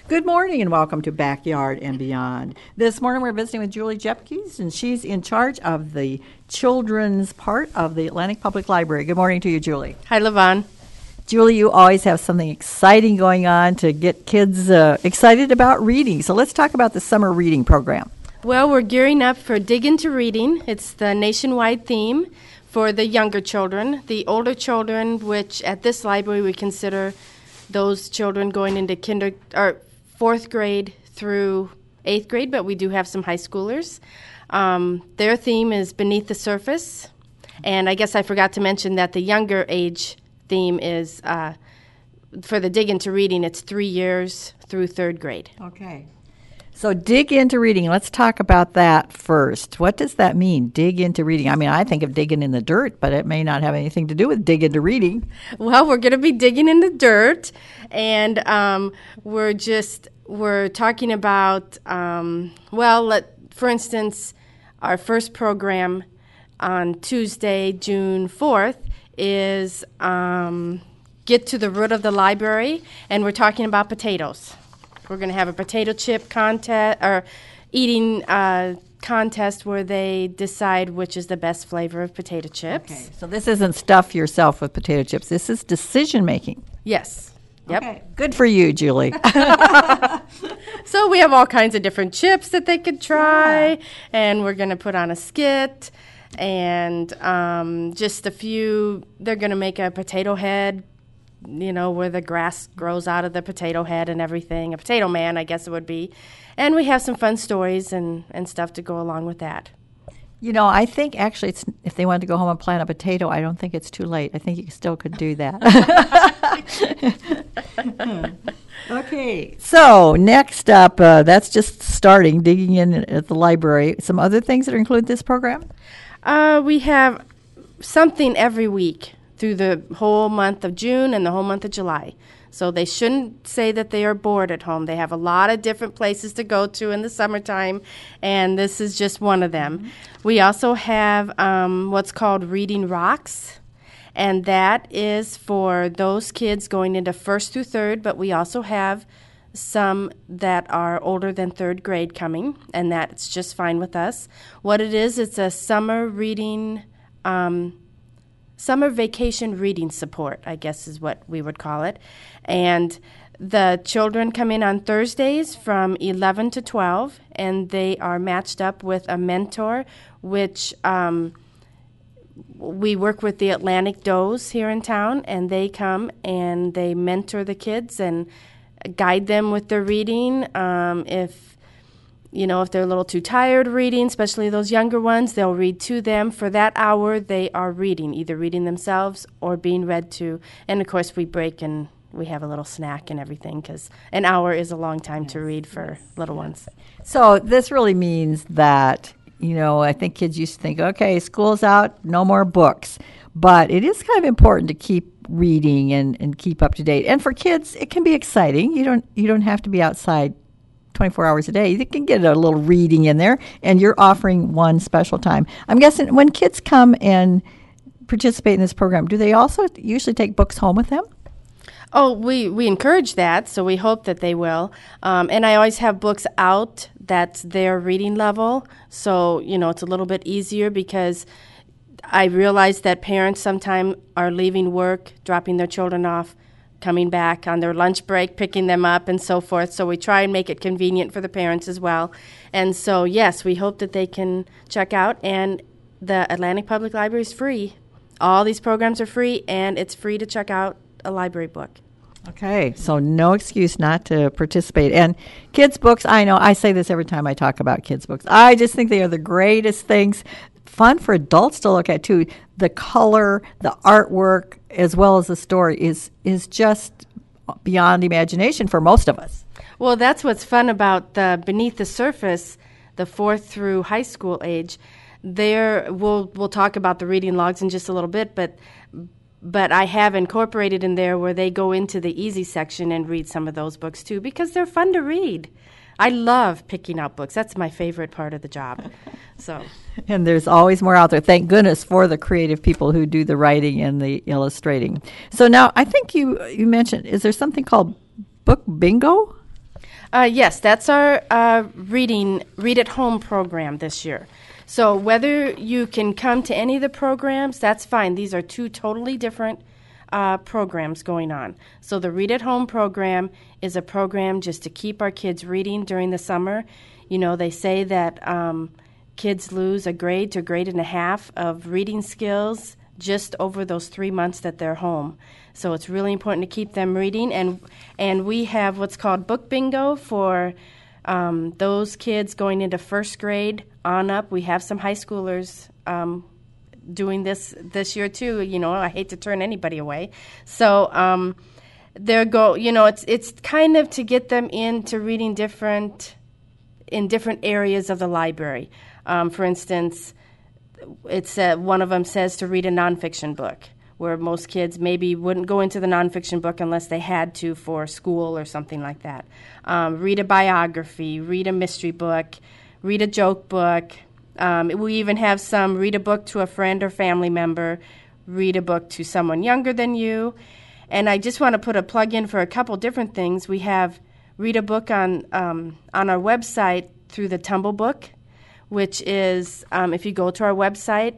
Good morning and welcome to Backyard and Beyond. This morning we're visiting with Julie Jepkes, and she's in charge of the children's part of the Atlantic Public Library. Good morning to you, Julie. Hi, LaVon. Julie, you always have something exciting going on to get kids excited about reading. So let's talk about the summer reading program. Well, we're gearing up for Dig Into Reading. It's the nationwide theme for the younger children. The older children, which at this library we consider those children going into fourth grade through 8th grade, but we do have some high schoolers. Their theme is Beneath the Surface, and I guess I forgot to mention that the younger age theme is, for the Dig Into Reading, it's 3 years through 3rd grade. Okay. So dig into reading. Let's talk about that first. What does that mean, dig into reading? I mean, I think of digging in the dirt, but it may not have anything to do with dig into reading. Well, we're going to be digging in the dirt, and we're talking about, for instance, our first program on Tuesday, June 4th, is Get to the Root of the Library, and we're talking about potatoes. We're going to have a potato chip contest or eating contest where they decide which is the best flavor of potato chips. Okay, so this isn't stuff yourself with potato chips. This is decision making. Yes. Yep. Okay. Good for you, Julie. So we have all kinds of different chips that they could try, and we're going to put on a skit, and just a few. They're going to make a potato head, where the grass grows out of the potato head and everything. A potato man, I guess it would be. And we have some fun stories and stuff to go along with that. I think actually if they wanted to go home and plant a potato, I don't think it's too late. I think you still could do that. Okay, so next up, that's just starting, digging in at the library. Some other things that are included in this program? We have something every week through the whole month of June and the whole month of July. So they shouldn't say that they are bored at home. They have a lot of different places to go to in the summertime, and this is just one of them. Mm-hmm. We also have what's called Reading Rocks, and that is for those kids going into 1st through 3rd, but we also have some that are older than 3rd grade coming, and that's just fine with us. What it is, it's a summer vacation reading support, I guess is what we would call it. And the children come in on Thursdays from 11 to 12, and they are matched up with a mentor, which we work with the Atlantic Does here in town, and they come and they mentor the kids and guide them with their reading. If they're a little too tired reading, especially those younger ones, they'll read to them. For that hour, they are reading, either reading themselves or being read to. And, of course, we break and we have a little snack and everything because an hour is a long time to read for little ones. So this really means that, I think kids used to think, okay, school's out, no more books. But it is kind of important to keep reading and keep up to date. And for kids, it can be exciting. You don't have to be outside 24 hours a day. You can get a little reading in there, and you're offering one special time. I'm guessing when kids come and participate in this program, do they also usually take books home with them? Oh, we encourage that, so we hope that they will. And I always have books out that's their reading level, so, it's a little bit easier because I realize that parents sometimes are leaving work, dropping their children off, coming back on their lunch break, picking them up, and so forth. So we try and make it convenient for the parents as well. And so, yes, we hope that they can check out. And the Atlantic Public Library is free. All these programs are free, and it's free to check out a library book. Okay, so no excuse not to participate. And kids' books, I know, I say this every time I talk about kids' books. I just think they are the greatest things. Fun for adults to look at, too. The color, the artwork, as well as the story is just beyond imagination for most of us. Well, that's what's fun about the Beneath the Surface, the 4th through high school age. We'll talk about the reading logs in just a little bit, but I have incorporated in there where they go into the easy section and read some of those books, too, because they're fun to read. I love picking out books. That's my favorite part of the job. And there's always more out there. Thank goodness for the creative people who do the writing and the illustrating. So now I think you mentioned, is there something called Book Bingo? Yes, that's our read at home program this year. So whether you can come to any of the programs, that's fine. These are two totally different programs going on. So the Read at Home program is a program just to keep our kids reading during the summer. You know, they say that kids lose a grade to a grade and a half of reading skills just over those 3 months that they're home. So it's really important to keep them reading. And we have what's called book bingo for those kids going into first grade on up. We have some high schoolers doing this year too. You know, I hate to turn anybody away. So it's kind of to get them into reading in different areas of the library. For instance, it's one of them says to read a nonfiction book, where most kids maybe wouldn't go into the nonfiction book unless they had to for school or something like that. Read a biography, read a mystery book, read a joke book. We even have some read a book to a friend or family member, read a book to someone younger than you. And I just want to put a plug in for a couple different things. We have read a book on our website through the Tumble Book, which is if you go to our website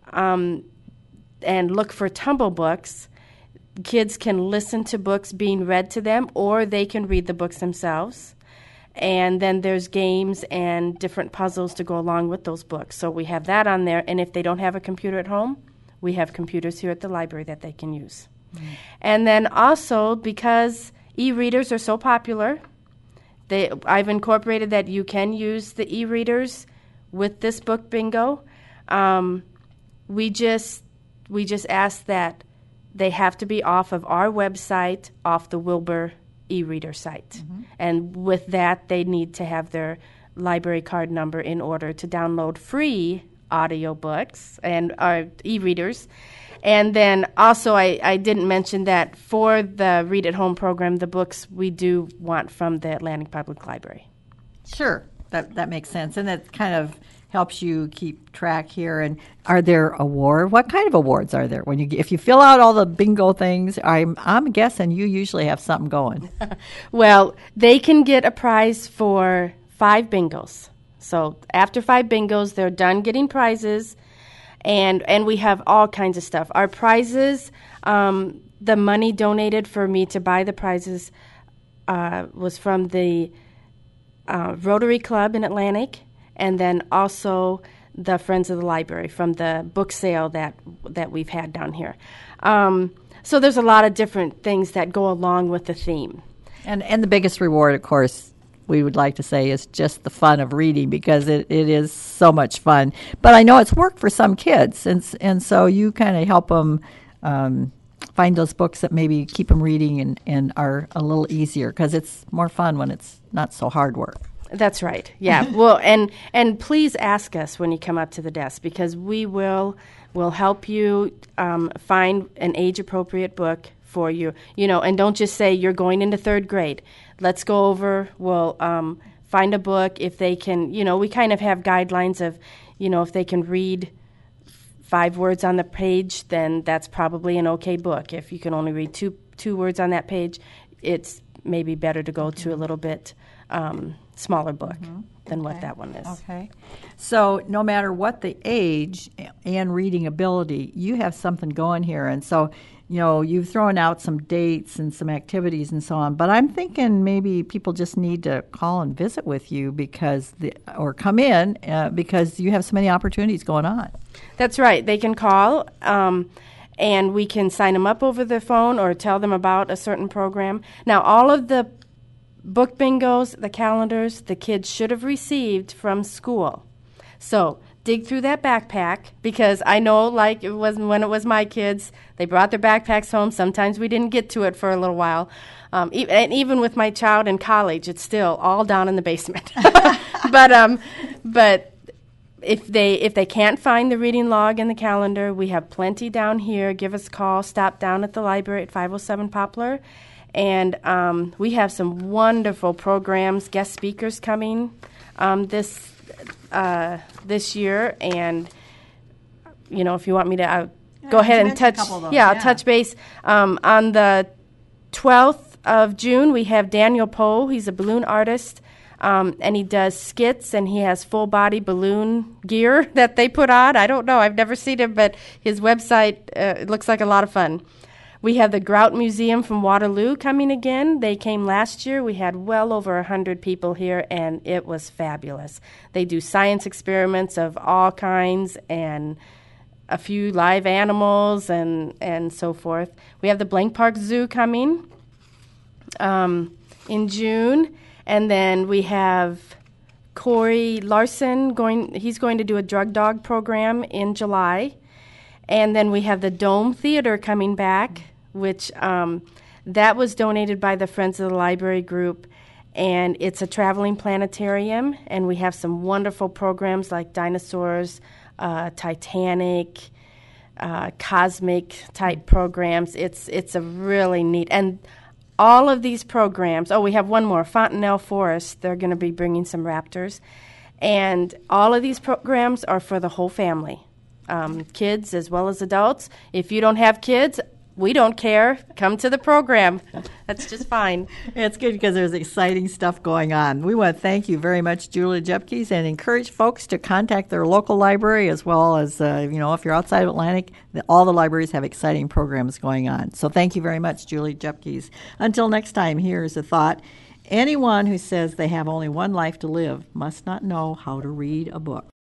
and look for Tumble Books, kids can listen to books being read to them, or they can read the books themselves. And then there's games and different puzzles to go along with those books. So we have that on there. And if they don't have a computer at home, we have computers here at the library that they can use. Mm. And then also, because e-readers are so popular, I've incorporated that you can use the e-readers with this book bingo. We just ask that they have to be off of our website, off the Wilbur e-reader site. Mm-hmm. And with that, they need to have their library card number in order to download free audiobooks and e-readers. And then also, I didn't mention that for the Read at Home program, the books we do want from the Atlantic Public Library. Sure, that makes sense. And that kind of helps you keep track here. And are there awards? What kind of awards are there? If you fill out all the bingo things, I'm guessing you usually have something going. Well, they can get a prize for 5 bingos. So after 5 bingos, they're done getting prizes, and we have all kinds of stuff. Our prizes, the money donated for me to buy the prizes was from the Rotary Club in Atlantic, and then also the Friends of the Library from the book sale that we've had down here. So there's a lot of different things that go along with the theme. And the biggest reward, of course, we would like to say is just the fun of reading, because it is so much fun. But I know it's work for some kids, and so you kind of help them find those books that maybe keep them reading and are a little easier, because it's more fun when it's not so hard work. That's right. Yeah. Well, and please ask us when you come up to the desk, because we'll help you find an age-appropriate book for you. You know, and don't just say you're going into 3rd grade. Let's go over. We'll find a book if they can. You know, we kind of have guidelines of, you know, if they can read 5 words on the page, then that's probably an okay book. If you can only read two words on that page, it's maybe better to go to a little bit smaller book than what that one is. Okay. So no matter what the age and reading ability, you have something going here. And so, you know, you've thrown out some dates and some activities and so on. But I'm thinking maybe people just need to call and visit with you or come in because you have so many opportunities going on. That's right. They can call. And we can sign them up over the phone or tell them about a certain program. Now, all of the book bingos, the calendars, the kids should have received from school. So dig through that backpack, because I know, like it was when it was my kids, they brought their backpacks home. Sometimes we didn't get to it for a little while. And even with my child in college, it's still all down in the basement. But if they can't find the reading log in the calendar, we have plenty down here. Give us a call. Stop down at the library at 507 Poplar. And we have some wonderful programs, guest speakers coming this year. And, you know, if you want me to go ahead and touch, I'll touch base. On the 12th of June, we have Daniel Poe. He's a balloon artist, and he does skits, and he has full-body balloon gear that they put on. I don't know. I've never seen him, but his website it looks like a lot of fun. We have the Grout Museum from Waterloo coming again. They came last year. We had well over 100 people here, and it was fabulous. They do science experiments of all kinds and a few live animals and so forth. We have the Blank Park Zoo coming in June, and then we have Corey Larson he's going to do a drug dog program in July. And then we have the Dome Theater coming back, which that was donated by the Friends of the Library group, and it's a traveling planetarium, and we have some wonderful programs like dinosaurs, Titanic, cosmic type programs. It's a really neat, and all of these programs. Oh, we have one more, Fontanelle Forest. They're going to be bringing some raptors, and all of these programs are for the whole family. Kids as well as adults. If you don't have kids, we don't care. Come to the program. That's just fine. It's good because there's exciting stuff going on. We want to thank you very much, Julie Jepkes, and encourage folks to contact their local library as well as, if you're outside of Atlantic, all the libraries have exciting programs going on. So thank you very much, Julie Jepkes. Until next time, here's a thought. Anyone who says they have only one life to live must not know how to read a book.